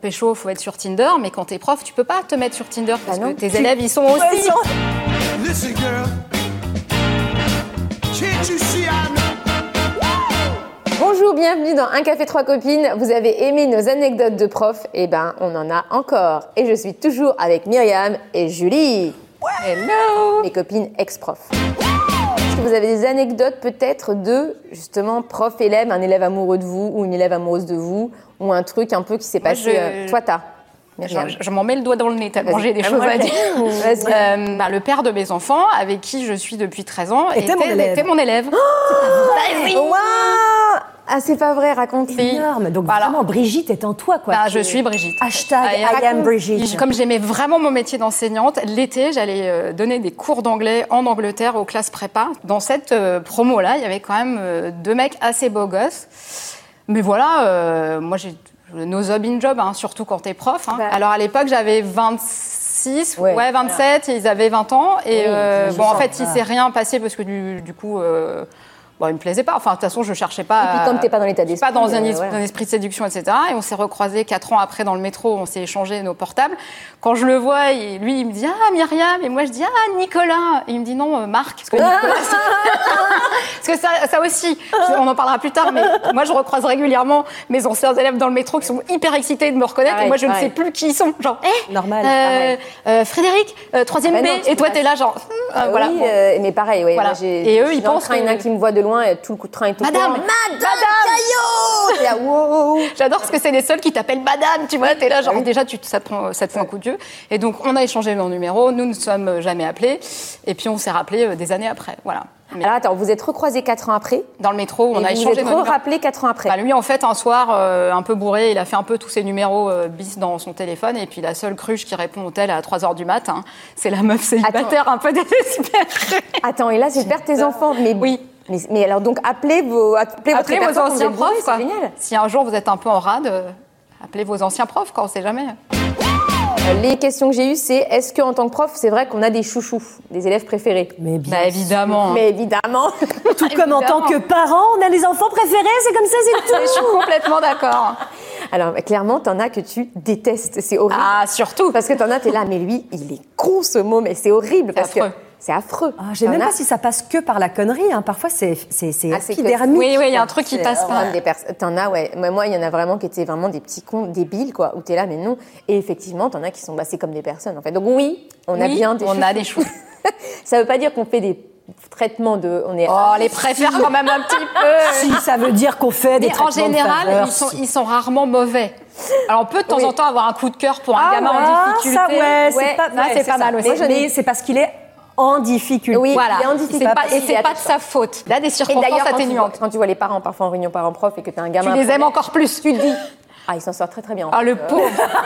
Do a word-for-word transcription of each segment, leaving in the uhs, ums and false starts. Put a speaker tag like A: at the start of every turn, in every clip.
A: pécho, faut être sur Tinder, mais quand t'es prof, tu peux pas te mettre sur Tinder parce
B: bah
A: que tes élèves, ils sont aussi...
B: Ouais,
C: Listen, girl. Can't you see I know?
B: Bonjour, bienvenue dans Un café trois copines. Vous avez aimé nos anecdotes de profs? Eh ben, on en a encore. Et je suis toujours avec Myriam et Julie.
A: Hello.
B: Mes copines ex-profs. Est-ce que vous avez des anecdotes peut-être de, justement, prof-élève, un élève amoureux de vous ou une élève amoureuse de vous, ou un truc un peu qui s'est passé...
A: je...
B: Euh, toi, t'as
A: Je, je m'en mets le doigt dans le nez tellement j'ai des
B: Ah,
A: choses
B: moi,
A: à dire.
B: Vas-y.
A: Euh, bah, le père de mes enfants, avec qui je suis depuis treize ans,
D: était,
A: était
D: mon élève.
A: était mon élève.
B: Oh,
A: bah, oui.
B: Wow. Ah, c'est pas vrai, raconte.
A: Si.
D: Énorme. Donc
A: Voilà.
D: vraiment, Brigitte est en toi, quoi.
A: Bah,
D: Tu-
A: je suis Brigitte.
D: Hashtag
A: Ah, et
D: I am
A: raconte-
D: Brigitte.
A: Comme j'aimais vraiment mon métier d'enseignante, l'été, j'allais euh, donner des cours d'anglais en Angleterre aux classes prépa. Dans cette euh, promo-là, il y avait quand même euh, deux mecs assez beaux gosses. Mais voilà, euh, moi, j'ai no job in job, hein, surtout quand t'es prof. Hein.
B: Bah.
A: Alors, à l'époque, j'avais vingt-six,
B: Ouais.
A: ouais, vingt-sept, et ils avaient vingt ans. Et
B: Oui,
A: euh,
B: je
A: bon, en
B: sens,
A: fait, il
B: voilà.
A: s'est rien passé parce que du, du coup... Euh, Bon, il me plaisait pas. Enfin, de toute façon, je cherchais pas.
B: Et puis, comme t'es pas dans l'état d'esprit,
A: pas dans un,
B: euh,
A: es-
B: voilà.
A: un esprit de séduction, et cetera. Et on s'est recroisés quatre ans après dans le métro. On s'est échangé nos portables. Quand je le vois, il- lui, il me dit ah Myriam, et moi je dis ah Nicolas. Et il me dit non, euh, Marc. Parce que Nicolas, c'est- parce que ça, ça aussi, on en parlera plus tard. Mais moi, je recroise régulièrement mes anciens élèves dans le métro qui sont hyper excités de me reconnaître.
B: Pareil,
A: et moi, je
B: pareil.
A: ne sais plus qui ils sont. Genre, hé,
D: Normal,
A: euh, euh, Frédéric, euh, troisième
B: Ah bah
A: B.
B: non, tu
A: Et toi,
B: peux
A: t'es
B: pas-
A: là, genre, euh, voilà.
B: Oui,
A: bon.
B: euh, mais pareil, oui.
A: Voilà.
B: Moi, j'ai,
A: Et eux,
B: je suis
A: ils
B: dans le
A: pensent
B: train, il y en a
A: que-
B: qui me voient de loin et tout le coup de train est au
A: Madame,
B: courant. Madame, Caillot. T'es là, wow.
A: J'adore parce que c'est les seuls qui t'appellent madame, tu vois, t'es là, genre déjà, tu, ça, te prend, ça te fout un coup de vieux. Et donc, on a échangé nos numéros, nous ne sommes jamais appelés, et puis on s'est rappelés euh, des années après, voilà. Mais
B: Alors attends, vous êtes recroisés quatre ans après.
A: dans le métro, on
B: et
A: a
B: vous
A: échangé
B: êtes
A: nos numéros.
B: rappelés quatre ans après.
A: Bah, lui, en fait, un soir, euh, un peu bourré, il a fait un peu tous ses numéros euh, bis dans son téléphone, et puis la seule cruche qui répond au tel à trois heures du matin, c'est la meuf célibataire un peu désespérée.
B: Attends, et là, c'est perdre tes enfants. Mais
A: Oui.
B: Mais, mais alors donc appelez vos appelez,
A: Appelez
B: votre
A: vos
B: répertoire quand
A: anciens
B: vous êtes bourré,
A: profs, quoi.
B: c'est génial.
A: Si un jour vous êtes un peu en rade, euh, appelez vos anciens profs, quoi, on sait jamais.
B: Euh, Les questions que j'ai eues, c'est est-ce qu'en tant que prof, c'est vrai qu'on a des chouchous, des élèves préférés?
D: Mais bien
A: Bah, évidemment.
B: Mais évidemment.
D: Tout comme en tant que parent, on a les enfants préférés, c'est comme ça, c'est tout.
A: Je suis complètement d'accord.
B: Alors bah, clairement, t'en as que tu détestes, c'est horrible.
A: Ah, surtout.
B: Parce que t'en as, t'es là, mais lui, il est con ce mot, mais c'est horrible parce
A: affreux.
B: que c'est affreux.
D: Ah, je sais
B: T'en
D: même
B: as-
D: pas si ça passe que par la connerie. Hein. Parfois, c'est, c'est, c'est
B: Ah, c'est que-
D: épidermique.
A: Oui, oui, il y a un truc qui
B: C'est
A: passe pas.
B: vraiment des pers- T'en as, ouais. Moi, moi, il y en a vraiment qui étaient vraiment des petits cons débiles, quoi, où t'es là, mais non. Et effectivement, t'en as qui sont bassés comme des personnes, en fait. Donc oui, on a
A: Oui,
B: bien des
A: on
B: chouchous.
A: a des chouchous.
B: Ça veut pas dire qu'on fait des traitements de... On est...
A: Oh, les préfère quand même un petit peu.
D: Si, ça veut dire qu'on fait des
A: Mais en
D: traitements de
A: général,
D: faveur,
A: ils sont,
D: si.
A: ils sont rarement mauvais. Alors on peut de temps
B: Oui.
A: en temps avoir un coup de cœur pour un
D: Ah,
A: gamin
D: ouais,
A: en difficulté.
D: Ça, ouais, c'est
B: Ouais,
D: pas,
A: ça,
D: ouais,
A: c'est pas
D: ça.
A: mal aussi.
D: Mais,
B: Moi, je
D: mais
B: n'ai-
D: c'est parce qu'il est en difficulté.
B: Oui,
A: Voilà,
B: il est en
A: c'est
B: difficulté.
A: pas, et
B: Il
A: c'est
B: est
A: pas de sa faute. Là, des
B: Et
A: circonstances
B: d'ailleurs, quand tu, vois,
A: atténuantes.
B: quand tu vois les parents, parfois en réunion parents-prof, et que t'as un gamin...
A: Tu les aimes encore plus.
B: Tu te dis, ah, il s'en sort très très bien. en
A: Ah,
B: fait.
A: le pauvre.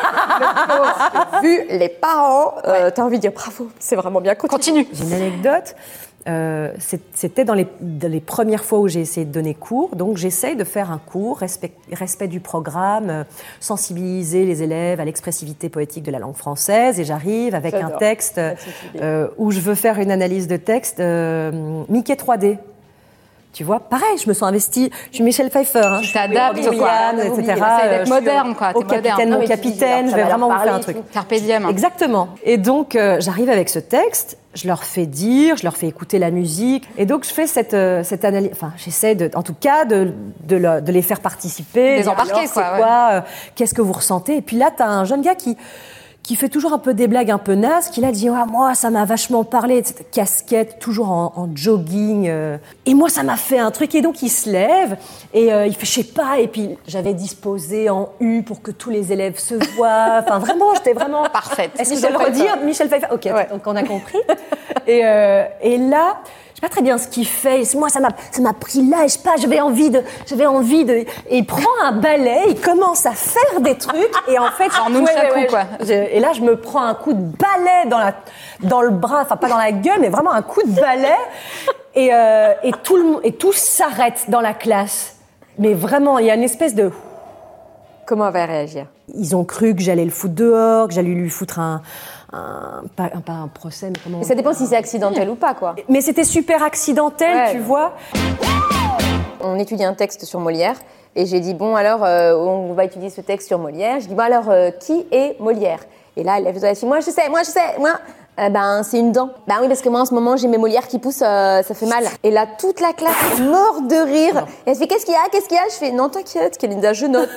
B: Vu les parents, euh, t'as envie de dire bravo, c'est vraiment bien.
A: Continue.
D: J'ai une anecdote. Euh, c'est- c'était dans les, dans les premières fois où j'ai essayé de donner cours. Donc, j'essaye de faire un cours, respect, respect du programme, euh, sensibiliser les élèves à l'expressivité poétique de la langue française. Et j'arrive avec un
B: J'adore.
D: texte euh, où je veux faire une analyse de texte euh, Mickey trois D. Tu vois, pareil, je me sens investie. Je suis Michel Pfeiffer. Hein,
A: Tu
D: je suis
A: t'adaptes,
D: William,
A: quoi.
D: et
B: Oublie,
D: cetera.
A: essaye d'être
D: Euh, je suis
A: moderne, quoi,
D: Au
A: t'es moderne.
D: capitaine,
B: Non,
D: mon
B: mais tu dis,
D: capitaine,
B: alors,
D: je
B: ça
D: vais
B: va leur
D: vraiment vous faire
B: parler
D: un
B: et
D: truc.
B: tout.
A: Carpe diem.
D: Exactement. Et donc, euh, j'arrive avec ce texte, je leur fais dire, je leur fais écouter la musique. Et donc, je fais cette, euh, cette analyse. Enfin, j'essaie, de, en tout cas, de, de, le- de les faire participer.
A: Les
D: dire,
A: embarquer,
D: alors,
A: quoi,
D: C'est
A: ouais.
D: quoi euh, Qu'est-ce que vous ressentez? Et puis là, t'as un jeune gars qui, qui fait toujours un peu des blagues un peu nazes, qui là dit ah, moi, ça m'a vachement parlé de cette casquette, toujours en, en jogging. euh. Et moi, ça m'a fait un truc. Et donc, il se lève et euh, il fait, je sais pas. Et puis, j'avais disposé en U pour que tous les élèves se voient. Enfin, vraiment, j'étais vraiment
A: Parfaite.
D: Est-ce que je
A: Michel
D: dois le
A: Pfeiffer.
D: redire Michel Pfeiffer. Ok,
B: Ouais.
D: donc on a compris. et, euh, et là, je sais pas très bien ce qu'il fait. Et moi, ça m'a, ça m'a pris là. Et je sais pas, j'avais envie de, j'avais envie de. Et il prend un balai, il commence à faire des trucs. Et en fait,
A: Genre nunchaku, quoi.
D: je- et là, je me prends un coup de balai dans la, dans le bras, enfin pas dans la gueule, mais vraiment un coup de balai. Et, euh, et tout le, monde- et tout s'arrête dans la classe. Mais vraiment, il y a une espèce de.
B: Comment on va réagir?
D: Ils ont cru que j'allais le foutre dehors, que j'allais lui foutre un, un, pas, un, pas un procès, mais comment...
B: Et ça dépend si c'est accidentel ou pas, quoi.
D: Mais c'était super accidentel,
B: Ouais.
D: tu vois.
B: On étudie un texte sur Molière. Et j'ai dit, bon, alors, euh, on va étudier ce texte sur Molière. Je dis, bon, alors, euh, qui est Molière? Et là, elle a dit, moi, je sais, moi, je sais, moi. Euh, ben, c'est une dent. Ben oui, parce que moi, en ce moment, j'ai mes molières qui poussent, euh, ça fait mal. Et là, toute la classe est morte de rire. Et elle fait, qu'est-ce qu'il y a, qu'est-ce qu'il y a? Je fais, non, t'inquiète, Kelinda, je note.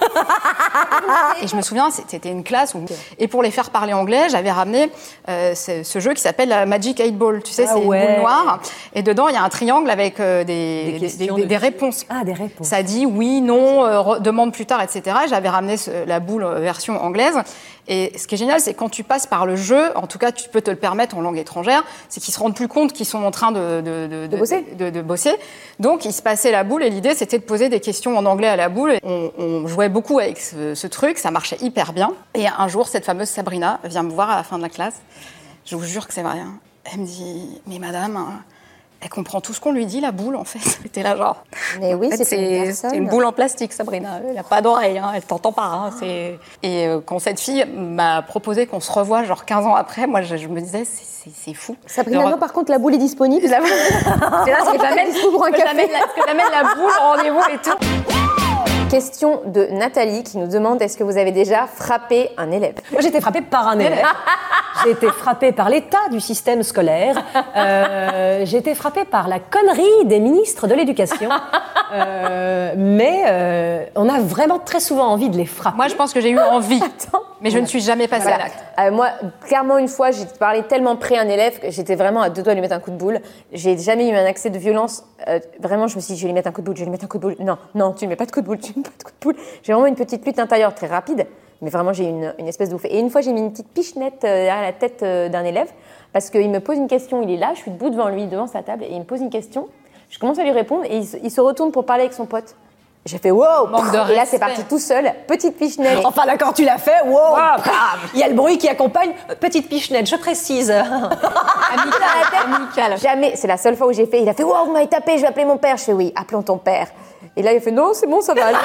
A: Et je me souviens, c'était une classe où... Et pour les faire parler anglais, j'avais ramené euh, ce, ce jeu qui s'appelle la Magic eight Ball. Tu sais,
D: Ah
A: c'est
D: ouais.
A: une boule noire. Et dedans, il y a un triangle avec euh, des,
D: Des
A: des,
D: questions
A: des-
D: de-
A: des réponses.
D: Ah, des réponses.
A: Ça dit oui, non, euh, re- demande plus tard, et cetera. Et j'avais ramené ce- la boule euh, version anglaise. Et ce qui est génial, c'est quand tu passes par le jeu, en tout cas, tu peux te le permettre en langue étrangère, c'est qu'ils se rendent plus compte qu'ils sont en train de, de, de,
B: De bosser.
A: de, de bosser. Donc, ils se passaient la boule et l'idée, c'était de poser des questions en anglais à la boule. Et on, on jouait beaucoup avec ce, ce truc, ça marchait hyper bien. Et un jour, cette fameuse Sabrina vient me voir à la fin de la classe. Je vous jure que c'est vrai. Hein. Elle me dit, mais madame, hein, elle comprend tout ce qu'on lui dit, la boule, en fait. C'était là, genre.
B: Mais oui,
A: En fait,
B: c'est une
A: c'est
B: personne.
A: c'est une boule en plastique, Sabrina. Elle n'a pas d'oreille, hein, elle t'entend pas. Hein, c'est... Et euh, quand cette fille m'a proposé qu'on se revoie, genre quinze ans après, moi, je, je me disais, c'est, c'est, c'est fou.
B: Sabrina,
A: Alors,
B: non, par contre, la boule est disponible.
A: c'est là, est-ce que j'amène
B: Dispo pour un
A: est-ce que
B: café.
A: j'amène la, est-ce que j'amène la boule au rendez-vous et tout?
B: Question de Nathalie qui nous demande, est-ce que vous avez déjà frappé un élève?
D: Moi, j'ai été frappée par un élève. J'ai été frappée par l'état du système scolaire. Euh, j'ai été frappée par la connerie des ministres de l'Éducation. Euh, mais euh, on a vraiment très souvent envie de les frapper.
A: Moi, je pense que j'ai eu envie,
B: Attends.
A: mais je ne suis jamais passée à
B: Voilà.
A: l'acte.
B: Euh, moi, clairement, une fois, j'ai parlé tellement près à un élève que j'étais vraiment à deux doigts de lui mettre un coup de boule. J'ai jamais eu un accès de violence. Euh, vraiment, je me suis dit, je vais lui mettre un coup de boule, je vais lui mettre un coup de boule. Non, non, tu ne mets pas de coup de boule, tu ne mets pas de coup de boule. J'ai vraiment une petite lutte intérieure très rapide, mais vraiment, j'ai eu une, une espèce de ouf. Et une fois, j'ai mis une petite pichenette euh, derrière la tête euh, d'un élève parce qu'il me pose une question. Il est là, je suis debout devant lui, devant sa table, et il me pose une question. Je commence à lui répondre et il, se- il se retourne pour parler avec son pote. J'ai fait wow!
A: Manque de
B: Et là, c'est
A: respect.
B: parti tout seul, petite pichenette.
D: Enfin, là, quand tu l'as fait, wow, bam, il y a le bruit qui accompagne. Petite pichenette, je précise.
A: Amical, amical.
B: Jamais, c'est la seule fois où j'ai fait. Il a fait wow, vous m'avez tapé, je vais appeler mon père. Je fais oui, appelons ton père. Et là, il a fait non, c'est bon, ça va aller.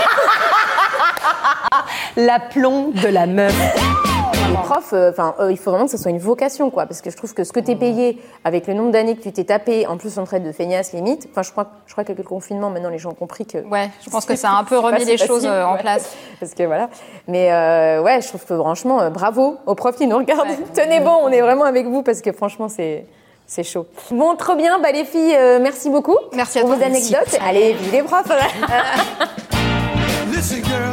D: L'aplomb de la meuf.
B: Les profs, euh, enfin, euh, il faut vraiment que ce soit une vocation, quoi, parce que je trouve que ce que t'es payé avec le nombre d'années que tu t'es tapé, en plus on traite de feignasse limite. Enfin, je crois, je crois qu'avec le confinement, maintenant les gens ont compris que.
A: Ouais, je pense que ça a un peu
B: c'est pas
A: remis
B: si
A: les choses
B: facile,
A: euh, en
B: ouais.
A: place.
B: Parce que voilà. Mais euh, ouais, je trouve que franchement, euh, bravo aux profs qui nous regardent.
A: Ouais.
B: Tenez bon, on est vraiment avec vous parce que franchement, c'est. C'est chaud. Bon, trop bien. Bah, les filles, euh, merci beaucoup
A: Merci à
B: pour
A: toi.
B: vos anecdotes. Allez, vive les profs.
C: Listen, girl.